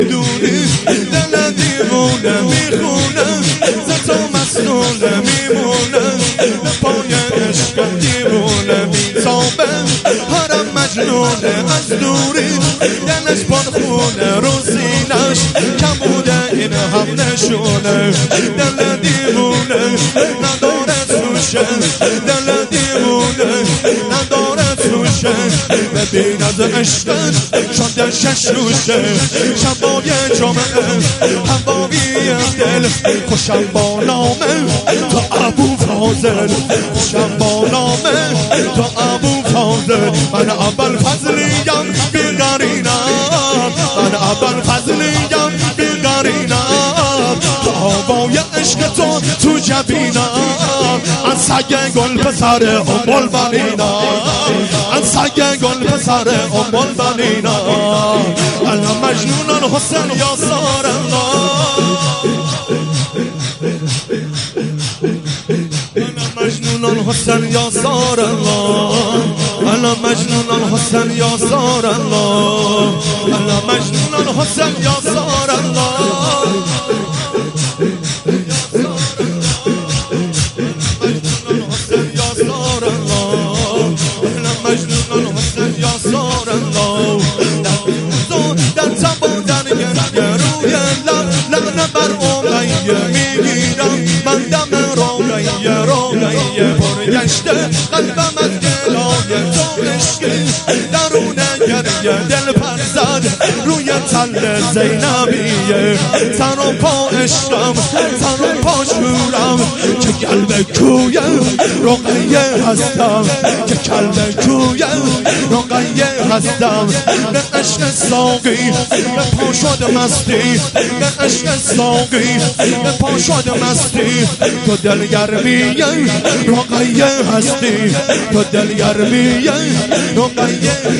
دونی دل دیوونه میخونه زد و مسئوله میمونه به پای عشق دیوونه بیتابه هرم مجنونه از دوری دلش پرخونه رو سینش کم بوده این هم نشونه دل دیوونه نداره توشه دل دیوونه نداره توشه ببین از عشقت شده ششوشه شبای جامعه هوایی دل خوشم با نامه تو ابو فاضل خوشم با نامه تو ابو فاضل من اول فضلیم بیقرینم من اول فضلیم بیقرینم تو هوای عشق تو جبینم از سگ گل پسر ام البنینم از سگ گل پسر ام البنینم انا مجنون الحسن یا سار الله انا مجنون الحسن یا سار الله انا مجنون الحسن یا سار الله انا مجنون الحسن یا سار الله مجنون الحسن یا سار الله در تب و در گریه روی لعنه بر اولیه میگیرم من دم رولیه پرگشته قلبم از گلای تو عشقی درونه گریه دل پر زد روی تل زینبیه سر و پا عشقم سر و پا شورم که قلب کویه رقیه هستم که قلب کویه رقیه هستم به عشق ساقی به پا شد مستی به عشق ساقی به پا شد مستی تو دلگرمیه رقیه هستی تو دلگرمیه رقیه